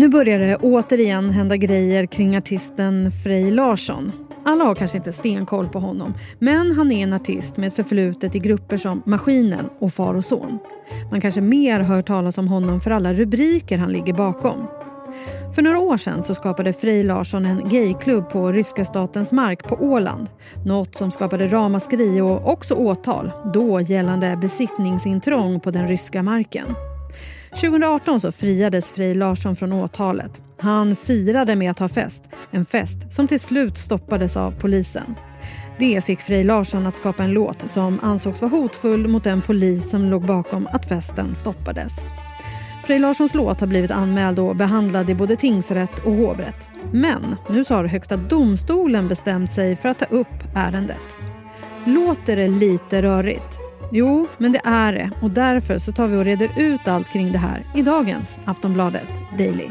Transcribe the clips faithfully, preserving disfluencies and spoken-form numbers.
Nu börjar det återigen hända grejer kring artisten Frej Larsson. Alla har kanske inte stenkoll på honom, men han är en artist med ett förflutet i grupper som Maskinen och Far och Son. Man kanske mer hör talas om honom för alla rubriker han ligger bakom. För några år sedan så skapade Frej Larsson en gayklubb på ryska statens mark på Åland. Något som skapade ramaskri och också åtal, då gällande besittningsintrång på den ryska marken. tjugo arton så friades Frej Larsson från åtalet. Han firade med att ha fest, en fest som till slut stoppades av polisen. Det fick Frej Larsson att skapa en låt som ansågs vara hotfull mot den polis som låg bakom att festen stoppades. Frej Larssons låt har blivit anmäld och behandlad i både tingsrätt och hovrätt. Men nu så har Högsta domstolen bestämt sig för att ta upp ärendet. Låter det lite rörigt? Jo, men det är det, och därför så tar vi och reder ut allt kring det här i dagens Aftonbladet Daily.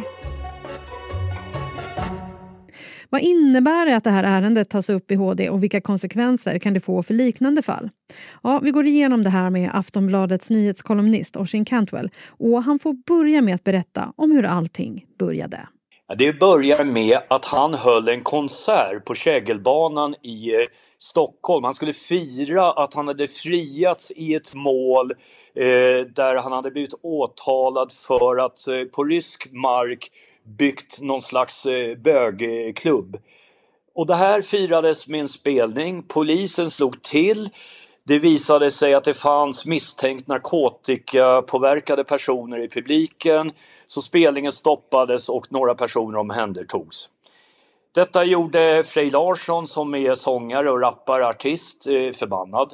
Vad innebär det att det här ärendet tas upp i H D och vilka konsekvenser kan det få för liknande fall? Ja, vi går igenom det här med Aftonbladets nyhetskolumnist Oisin Cantwell, och han får börja med att berätta om hur allting började. Det börjar med att han höll en konsert på Kägelbanan i Stockholm. Han skulle fira att han hade friats i ett mål eh, där han hade blivit åtalad för att eh, på rysk mark byggt någon slags eh, bögklubb. Och det här firades med en spelning. Polisen slog till. Det visade sig att det fanns misstänkt narkotikapåverkade personer i publiken. Så spelningen stoppades och några personer omhändertogs. Detta gjorde Frej Larsson, som är sångare och rapparartist, eh, förbannad.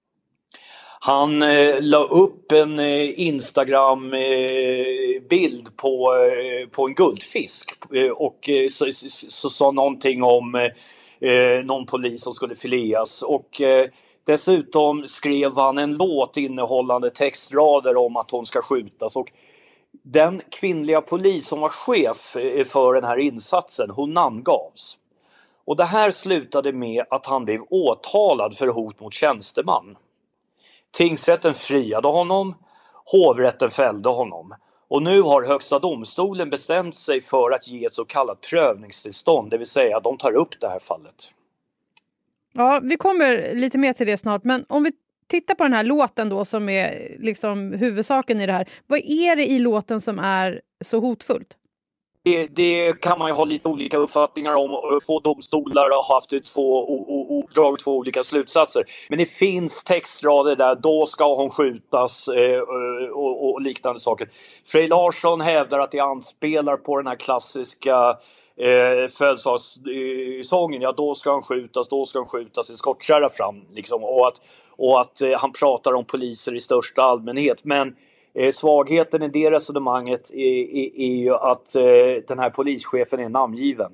Han eh, la upp en eh, Instagram-bild eh, på, eh, på en guldfisk eh, och eh, så, så, så sa någonting om eh, någon polis som skulle fileas. Och eh, dessutom skrev han en låt innehållande textrader om att hon ska skjutas. Och den kvinnliga polis som var chef eh, för den här insatsen, hon namngavs. Och det här slutade med att han blev åtalad för hot mot tjänsteman. Tingsrätten friade honom, hovrätten fällde honom. Och nu har Högsta domstolen bestämt sig för att ge ett så kallat prövningstillstånd, det vill säga att de tar upp det här fallet. Ja, vi kommer lite mer till det snart, men om vi tittar på den här låten då som är liksom huvudsaken i det här. Vad är det i låten som är så hotfullt? Det, det kan man ju ha lite olika uppfattningar om. Två domstolar har haft två, o, o, dragit två olika slutsatser. Men det finns textrader där, då ska hon skjutas eh, och, och liknande saker. Frej Larsson hävdar att det anspelar på den här klassiska eh, födelsedagssången. Ja, då ska hon skjutas, då ska hon skjutas, en skottkärra fram. Liksom. Och att, och att eh, han pratar om poliser i största allmänhet. Men Eh, svagheten i det resonemanget är, är, är ju att eh, den här polischefen är namngiven.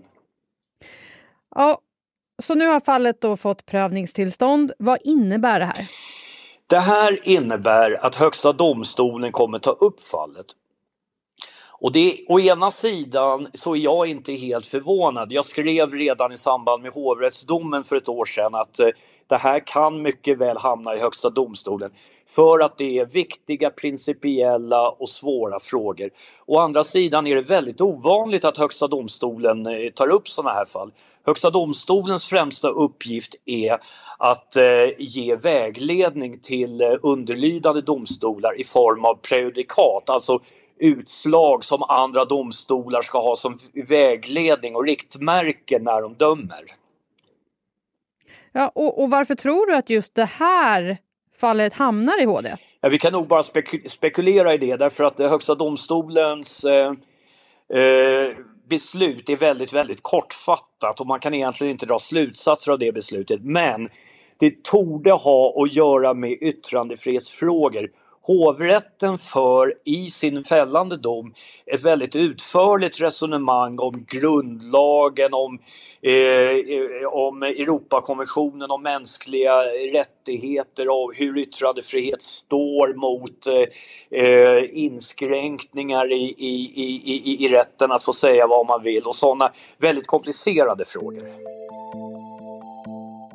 Ja, så nu har fallet då fått prövningstillstånd. Vad innebär det här? Det här innebär att Högsta domstolen kommer ta upp fallet. Och det, å ena sidan så är jag inte helt förvånad. Jag skrev redan i samband med hovrättsdomen för ett år sedan att eh, det här kan mycket väl hamna i Högsta domstolen. För att det är viktiga, principiella och svåra frågor. Å andra sidan är det väldigt ovanligt att Högsta domstolen eh, tar upp sådana här fall. Högsta domstolens främsta uppgift är att eh, ge vägledning till eh, underlydande domstolar i form av prejudikat. Alltså utslag som andra domstolar ska ha som vägledning och riktmärke när de dömer. Ja, och, och varför tror du att just det här fallet hamnar i H D? Ja, vi kan nog bara spek- spekulera i det, därför att Högsta domstolens eh, eh, beslut är väldigt, väldigt kortfattat och man kan egentligen inte dra slutsatser av det beslutet. Men det torde ha att göra med yttrandefrihetsfrågor. Hovrätten för i sin fällande dom ett väldigt utförligt resonemang om grundlagen, om, eh, om Europakonventionen om mänskliga rättigheter och hur yttrandefrihet står mot eh, inskränkningar i, i, i, i rätten att få säga vad man vill och sådana väldigt komplicerade frågor.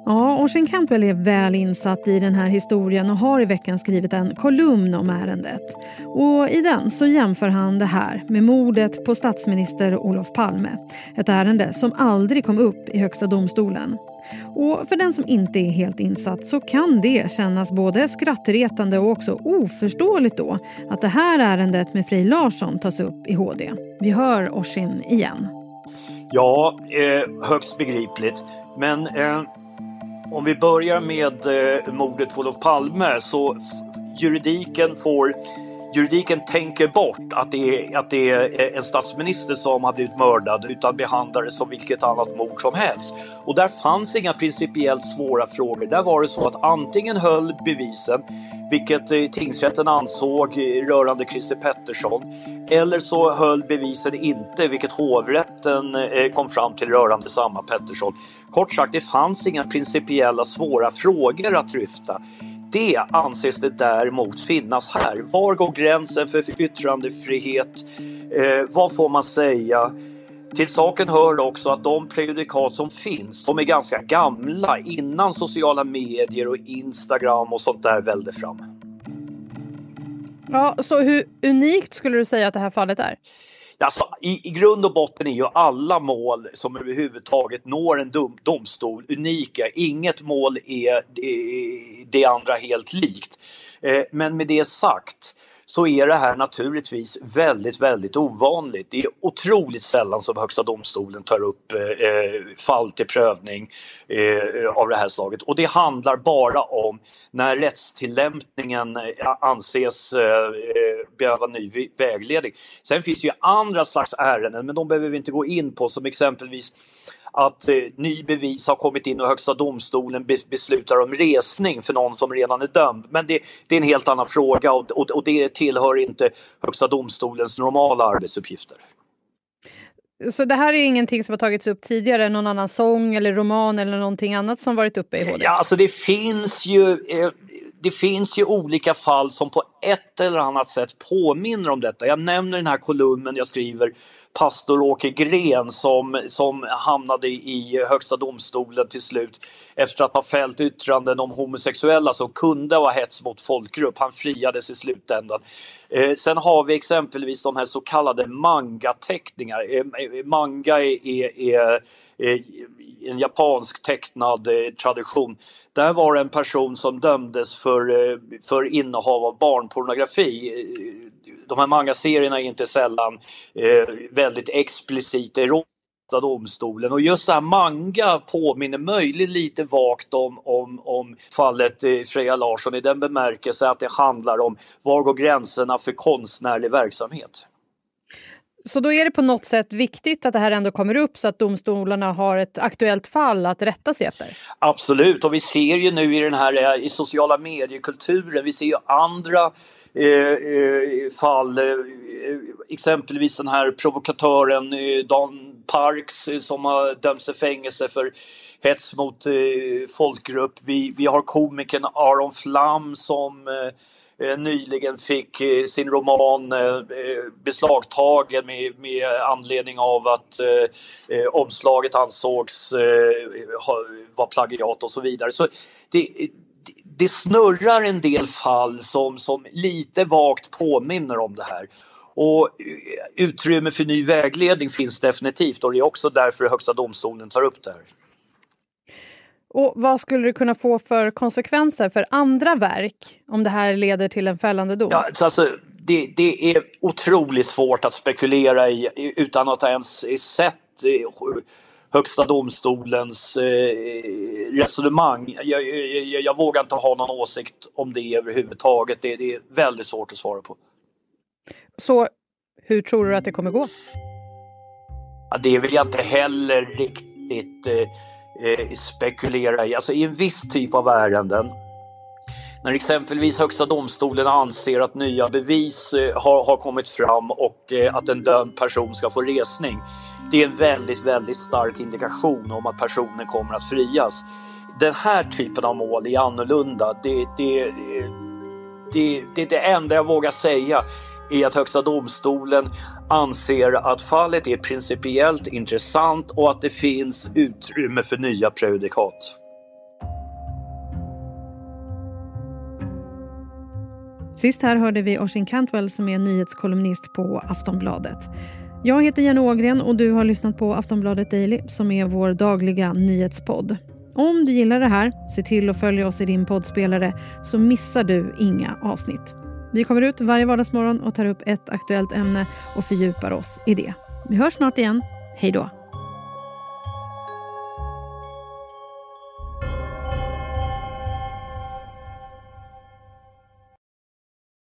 Ja, Oisin Cantwell är väl insatt i den här historien och har i veckan skrivit en kolumn om ärendet. Och i den så jämför han det här med mordet på statsminister Olof Palme. Ett ärende som aldrig kom upp i Högsta domstolen. Och för den som inte är helt insatt så kan det kännas både skrattretande och också oförståeligt då att det här ärendet med Frej Larsson tas upp i H D. Vi hör Oisin igen. Ja, eh, högst begripligt. Men eh, om vi börjar med eh, mordet på Olof Palme så f- juridiken får... Juridiken tänker bort att det, är, att det är en statsminister som har blivit mördad utan behandlar det som vilket annat mord som helst. Och där fanns inga principiellt svåra frågor. Där var det så att antingen höll bevisen, vilket eh, tingsrätten ansåg rörande Christer Pettersson, eller så höll bevisen inte, vilket hovrätten eh, kom fram till rörande samma Pettersson. Kort sagt, det fanns inga principiella svåra frågor att lyfta. Det anses det däremot finnas här. Var går gränsen för yttrandefrihet? Eh, vad får man säga? Till saken hör också att de prejudikat som finns, de är ganska gamla innan sociala medier och Instagram och sånt där välde fram. Ja, så hur unikt skulle du säga att det här fallet är? Alltså, i, I grund och botten är ju alla mål som överhuvudtaget når en dom, domstol unika. Inget mål är det, det andra helt likt. Eh, men med det sagt så är det här naturligtvis väldigt, väldigt ovanligt. Det är otroligt sällan som Högsta domstolen tar upp eh, fall till prövning eh, av det här slaget. Och det handlar bara om när rättstillämpningen anses eh, behöva ny vägledning. Sen finns ju andra slags ärenden, men de behöver vi inte gå in på, som exempelvis att eh, ny bevis har kommit in och Högsta domstolen be- beslutar om resning för någon som redan är dömd. Men det, det är en helt annan fråga och, och, och det tillhör inte Högsta domstolens normala arbetsuppgifter. Så det här är ingenting som har tagits upp tidigare, någon annan sång eller roman eller någonting annat som varit uppe i H D? Ja, alltså det finns ju... Eh, Det finns ju olika fall som på ett eller annat sätt påminner om detta. Jag nämner den här kolumnen jag skriver, pastor Åke Gren som, som hamnade i Högsta domstolen till slut efter att ha fällt yttranden om homosexuella som kunde vara hets mot folkgrupp. Han friades i slutändan. Eh, sen har vi exempelvis de här så kallade manga-teckningar. Eh, manga är, är, är, är en japansk tecknad eh, tradition. Där var det en person som dömdes för, för innehav av barnpornografi. De här manga-serierna är inte sällan eh, väldigt explicita i Högsta domstolen. Och just det här manga påminner möjligt lite vagt om, om, om fallet eh, Freja Larsson i den bemärkelse att det handlar om var går gränserna för konstnärlig verksamhet. Så då är det på något sätt viktigt att det här ändå kommer upp så att domstolarna har ett aktuellt fall att rätta sig efter? Absolut, och vi ser ju nu i den här i sociala mediekulturen, vi ser ju andra eh, eh, fall, eh, exempelvis den här provokatören eh, Dan Parks eh, som har dömts till fängelse för hets mot eh, folkgrupp. Vi, vi har komikern Aron Flam som eh, nyligen fick sin roman beslagtagen med, med anledning av att eh, omslaget ansågs eh, vara plagiat och så vidare. Så det, det snurrar en del fall som, som lite vagt påminner om det här. Och utrymme för ny vägledning finns definitivt och det är också därför Högsta domstolen tar upp det här. Och vad skulle det kunna få för konsekvenser för andra verk om det här leder till en fällande dom? Ja, alltså, det, det är otroligt svårt att spekulera i utan att ens sett Högsta domstolens resonemang. Jag, jag, jag vågar inte ha någon åsikt om det överhuvudtaget. Det, det är väldigt svårt att svara på. Så hur tror du att det kommer gå? Ja, det vill jag inte heller riktigt... Eh, spekulera i. Alltså i en viss typ av ärenden när exempelvis Högsta domstolen anser att nya bevis eh, har, har kommit fram och eh, att en dömd person ska få resning. Det är en väldigt, väldigt stark indikation om att personen kommer att frias. Den här typen av mål är annorlunda. Det, det, det, det, det enda jag vågar säga är att Högsta domstolen anser att fallet är principiellt intressant och att det finns utrymme för nya prejudikat. Sist här hörde vi Oisin Cantwell som är nyhetskolumnist på Aftonbladet. Jag heter Jenny Ågren och du har lyssnat på Aftonbladet Daily som är vår dagliga nyhetspodd. Om du gillar det här, se till att följa oss i din poddspelare så missar du inga avsnitt. Vi kommer ut varje vardagsmorgon och tar upp ett aktuellt ämne och fördjupar oss i det. Vi hörs snart igen. Hej då!